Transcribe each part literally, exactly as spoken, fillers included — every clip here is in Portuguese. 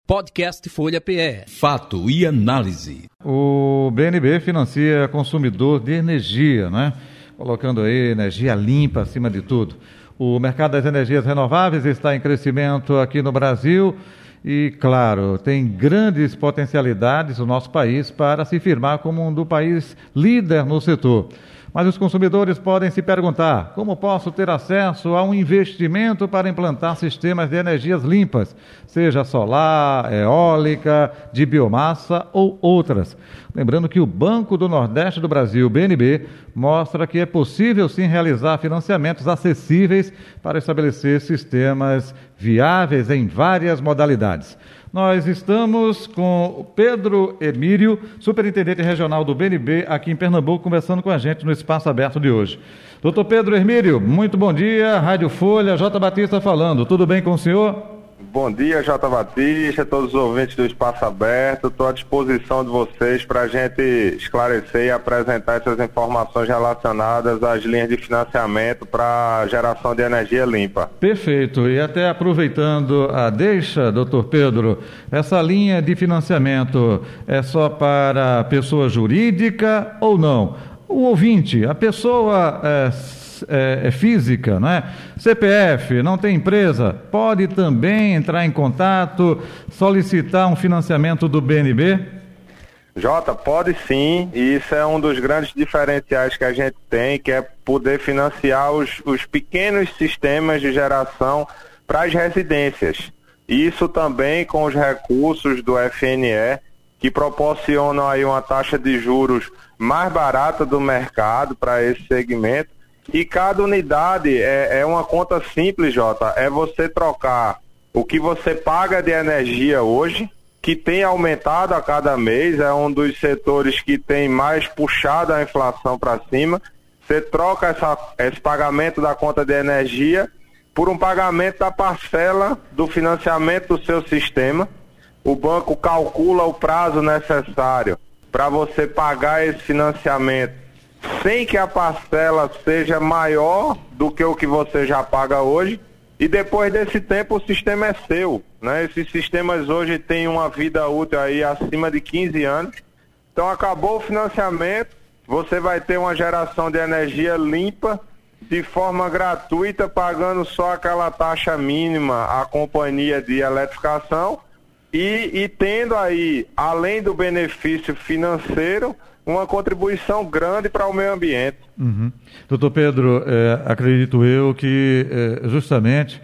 Podcast Folha P E. Fato e análise. O B N B financia consumidor de energia, né? Colocando aí energia limpa acima de tudo. O mercado das energias renováveis está em crescimento aqui no Brasil e, claro, tem grandes potencialidades no nosso país para se firmar como um do país líder no setor. Mas os consumidores podem se perguntar: como posso ter acesso a um investimento para implantar sistemas de energias limpas, seja solar, eólica, de biomassa ou outras? Lembrando que o Banco do Nordeste do Brasil, B N B, mostra que é possível sim realizar financiamentos acessíveis para estabelecer sistemas viáveis em várias modalidades. Nós estamos com o Pedro Hermírio, superintendente regional do B N B aqui em Pernambuco, conversando com a gente no Espaço Aberto de hoje. Doutor Pedro Hermírio, muito bom dia, Rádio Folha, J. Batista falando, tudo bem com o senhor? Bom dia, J. Batista, todos os ouvintes do Espaço Aberto, estou à disposição de vocês para a gente esclarecer e apresentar essas informações relacionadas às linhas de financiamento para geração de energia limpa. Perfeito, e até aproveitando a deixa, doutor Pedro, essa linha de financiamento é só para pessoa jurídica ou não? O ouvinte, a pessoa é, é, é física, não é? C P F, não tem empresa, pode também entrar em contato, solicitar um financiamento do B N B? Jota, pode sim, e isso é um dos grandes diferenciais que a gente tem, que é poder financiar os, os pequenos sistemas de geração para as residências. Isso também com os recursos do F N E, que proporcionam aí uma taxa de juros mais barata do mercado para esse segmento. E cada unidade é, é uma conta simples, Jota, é você trocar o que você paga de energia hoje, que tem aumentado a cada mês, é um dos setores que tem mais puxado a inflação para cima. Você troca essa, esse pagamento da conta de energia por um pagamento da parcela do financiamento do seu sistema. O banco calcula o prazo necessário para você pagar esse financiamento sem que a parcela seja maior do que o que você já paga hoje, e depois desse tempo o sistema é seu, né? Esses sistemas hoje têm uma vida útil aí acima de quinze anos, então acabou o financiamento, você vai ter uma geração de energia limpa, de forma gratuita, pagando só aquela taxa mínima à companhia de eletrificação, e, e tendo aí, além do benefício financeiro, uma contribuição grande para o meio ambiente. Uhum. Doutor Pedro, é, acredito eu que é, justamente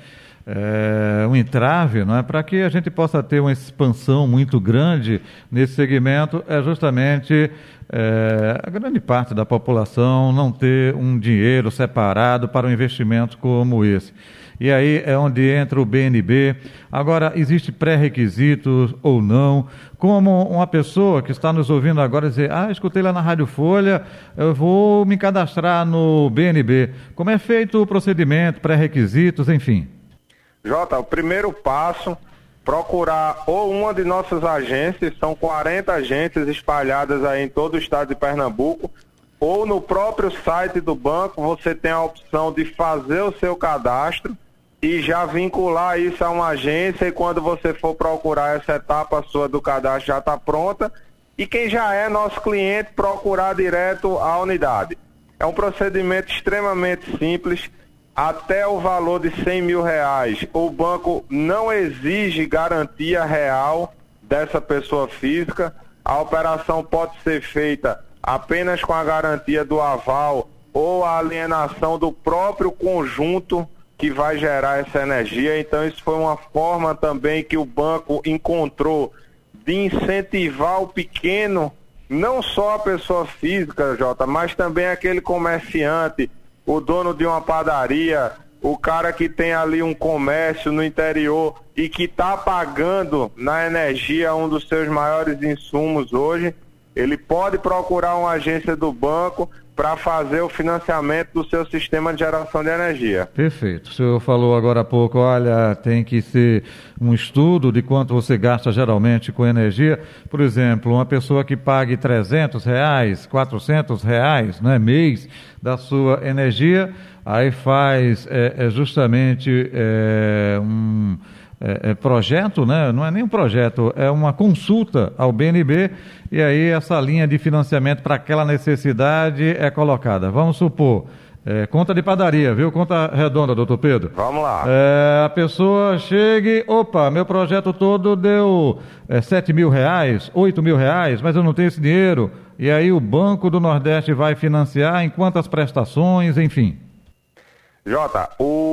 é, um entrave, não é, para que a gente possa ter uma expansão muito grande nesse segmento é justamente é, a grande parte da população não ter um dinheiro separado para um investimento como esse. E aí é onde entra o B N B. Agora, existe pré-requisitos ou não? Como uma pessoa que está nos ouvindo agora dizer: ah, escutei lá na Rádio Folha, eu vou me cadastrar no B N B. Como é feito o procedimento, pré-requisitos, enfim? Jota, o primeiro passo, procurar ou uma de nossas agências, são quarenta agências espalhadas aí em todo o estado de Pernambuco, ou no próprio site do banco você tem a opção de fazer o seu cadastro e já vincular isso a uma agência, e quando você for procurar essa etapa sua do cadastro já está pronta, e quem já é nosso cliente procurar direto a unidade. É um procedimento extremamente simples, até o valor de cem mil reais. O banco não exige garantia real dessa pessoa física, a operação pode ser feita apenas com a garantia do aval ou a alienação do próprio conjunto que vai gerar essa energia. Então isso foi uma forma também que o banco encontrou de incentivar o pequeno, não só a pessoa física, Jota, mas também aquele comerciante, o dono de uma padaria, o cara que tem ali um comércio no interior e que está pagando na energia um dos seus maiores insumos hoje. Ele pode procurar uma agência do banco para fazer o financiamento do seu sistema de geração de energia. Perfeito. O senhor falou agora há pouco, olha, tem que ser um estudo de quanto você gasta geralmente com energia. Por exemplo, uma pessoa que pague trezentos reais, quatrocentos reais, né, mês da sua energia, aí faz é, é justamente é, um... é, é projeto, né? Não é nem um projeto, é uma consulta ao B N B e aí essa linha de financiamento para aquela necessidade é colocada. Vamos supor, é, conta de padaria, viu? Conta redonda, doutor Pedro. Vamos lá. É, a pessoa chega, opa, meu projeto todo deu é, sete mil reais, oito mil reais, mas eu não tenho esse dinheiro. E aí o Banco do Nordeste vai financiar em quantas prestações, enfim. Jota,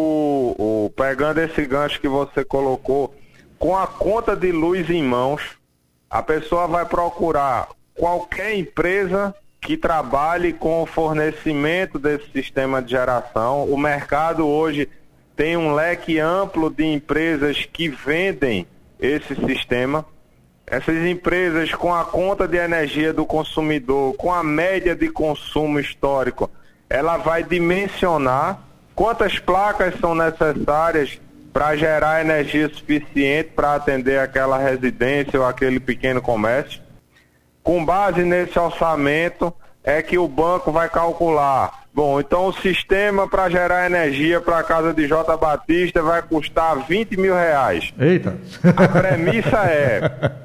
o, o, pegando esse gancho que você colocou, com a conta de luz em mãos, a pessoa vai procurar qualquer empresa que trabalhe com o fornecimento desse sistema de geração. O mercado hoje tem um leque amplo de empresas que vendem esse sistema. Essas empresas, com a conta de energia do consumidor, com a média de consumo histórico, ela vai dimensionar quantas placas são necessárias para gerar energia suficiente para atender aquela residência ou aquele pequeno comércio. Com base nesse orçamento é que o banco vai calcular. Bom, então o sistema para gerar energia para a casa de J. Batista vai custar vinte mil reais. Eita! A premissa é,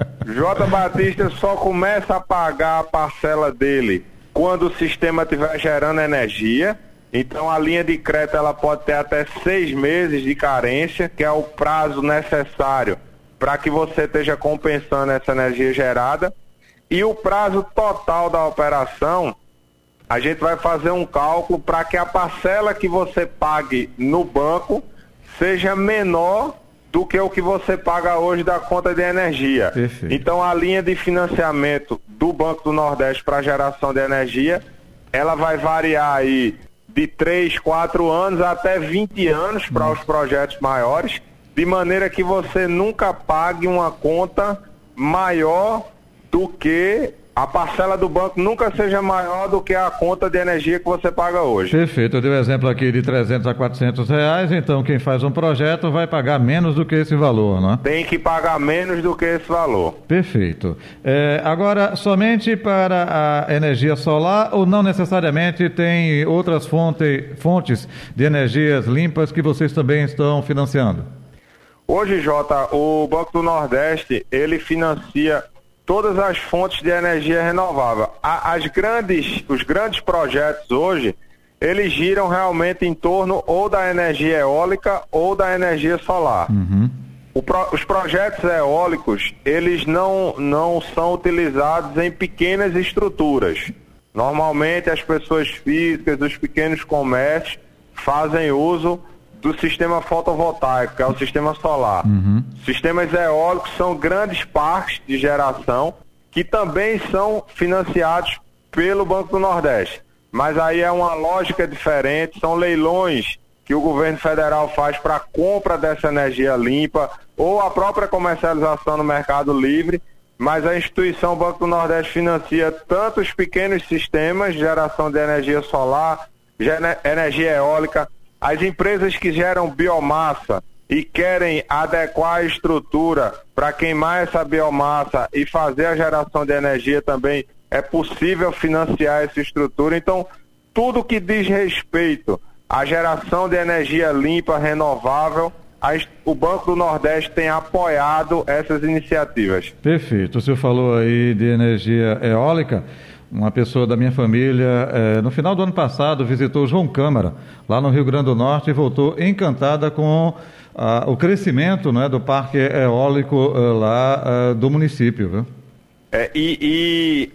J. Batista só começa a pagar a parcela dele quando o sistema estiver gerando energia. Então a linha de crédito ela pode ter até seis meses de carência, que é o prazo necessário para que você esteja compensando essa energia gerada. E o prazo total da operação, a gente vai fazer um cálculo para que a parcela que você pague no banco seja menor do que o que você paga hoje da conta de energia. Perfeito. Então a linha de financiamento do Banco do Nordeste para geração de energia, ela vai variar aí de três, quatro anos até vinte anos para os projetos maiores, de maneira que você nunca pague uma conta maior do que a parcela do banco nunca seja maior do que a conta de energia que você paga hoje. Perfeito, eu dei o um exemplo aqui de trezentos a quatrocentos reais, então quem faz um projeto vai pagar menos do que esse valor, não é? Tem que pagar menos do que esse valor. Perfeito. É, agora, somente para a energia solar ou não necessariamente tem outras fonte, fontes de energias limpas que vocês também estão financiando? Hoje, Jota, o Banco do Nordeste, ele financia todas as fontes de energia renovável. As grandes, os grandes projetos hoje, eles giram realmente em torno ou da energia eólica ou da energia solar. Uhum. O pro, os projetos eólicos, eles não, não são utilizados em pequenas estruturas. Normalmente as pessoas físicas, os pequenos comércios, fazem uso do sistema fotovoltaico, que é o sistema solar. Uhum. Sistemas eólicos são grandes parques de geração que também são financiados pelo Banco do Nordeste. Mas aí é uma lógica diferente, são leilões que o governo federal faz para a compra dessa energia limpa ou a própria comercialização no mercado livre, mas a instituição Banco do Nordeste financia tanto os pequenos sistemas de geração de energia solar, energia eólica. As empresas que geram biomassa e querem adequar a estrutura para queimar essa biomassa e fazer a geração de energia também, é possível financiar essa estrutura. Então, tudo que diz respeito à geração de energia limpa, renovável, a, o Banco do Nordeste tem apoiado essas iniciativas. Perfeito. O senhor falou aí de energia eólica. Uma pessoa da minha família, eh, no final do ano passado, visitou João Câmara, lá no Rio Grande do Norte, e voltou encantada com ah, o crescimento, né, do parque eólico eh, lá eh, do município, viu? É, e e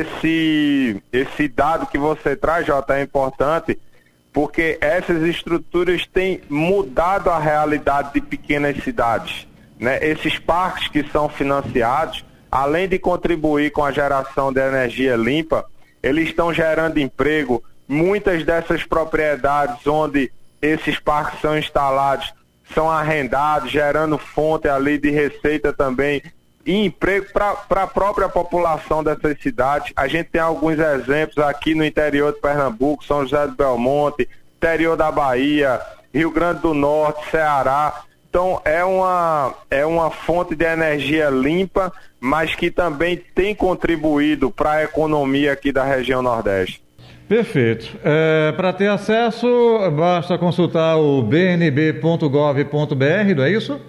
esse, esse dado que você traz, Jota, é importante, porque essas estruturas têm mudado a realidade de pequenas cidades, né? Esses parques que são financiados, além de contribuir com a geração de energia limpa, eles estão gerando emprego. Muitas dessas propriedades onde esses parques são instalados são arrendados, gerando fonte ali de receita também e emprego para a própria população dessas cidades. A gente tem alguns exemplos aqui no interior de Pernambuco, São José do Belmonte, interior da Bahia, Rio Grande do Norte, Ceará. Então é uma, é uma fonte de energia limpa, mas que também tem contribuído para a economia aqui da região Nordeste. Perfeito. É, para ter acesso, basta consultar o b n b ponto gov ponto b r, não é isso?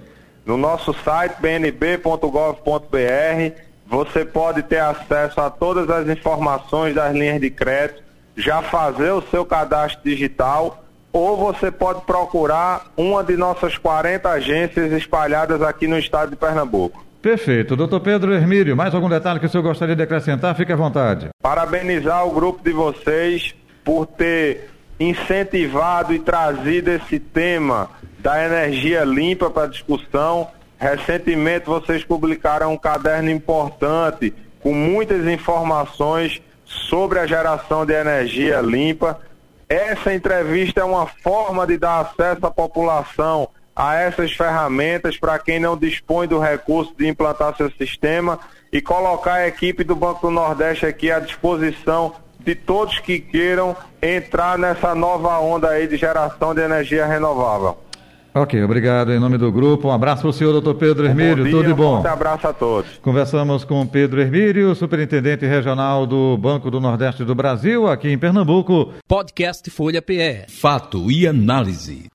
no nosso site b n b ponto gov ponto b r. Você pode ter acesso a todas as informações das linhas de crédito, já fazer o seu cadastro digital, ou você pode procurar uma de nossas quarenta agências espalhadas aqui no estado de Pernambuco. Perfeito. doutor Pedro Hermílio, mais algum detalhe que o senhor gostaria de acrescentar? Fique à vontade. Parabenizar o grupo de vocês por ter incentivado e trazido esse tema da energia limpa para discussão. Recentemente vocês publicaram um caderno importante com muitas informações sobre a geração de energia limpa. Essa entrevista é uma forma de dar acesso à população a essas ferramentas para quem não dispõe do recurso de implantar seu sistema e colocar a equipe do Banco do Nordeste aqui à disposição de todos que queiram entrar nessa nova onda aí de geração de energia renovável. Ok, obrigado em nome do grupo. Um abraço para o senhor, doutor Pedro Hermílio, um tudo de bom. Um abraço a todos. Conversamos com Pedro Hermílio, superintendente regional do Banco do Nordeste do Brasil, aqui em Pernambuco. Podcast Folha P E. Fato e análise.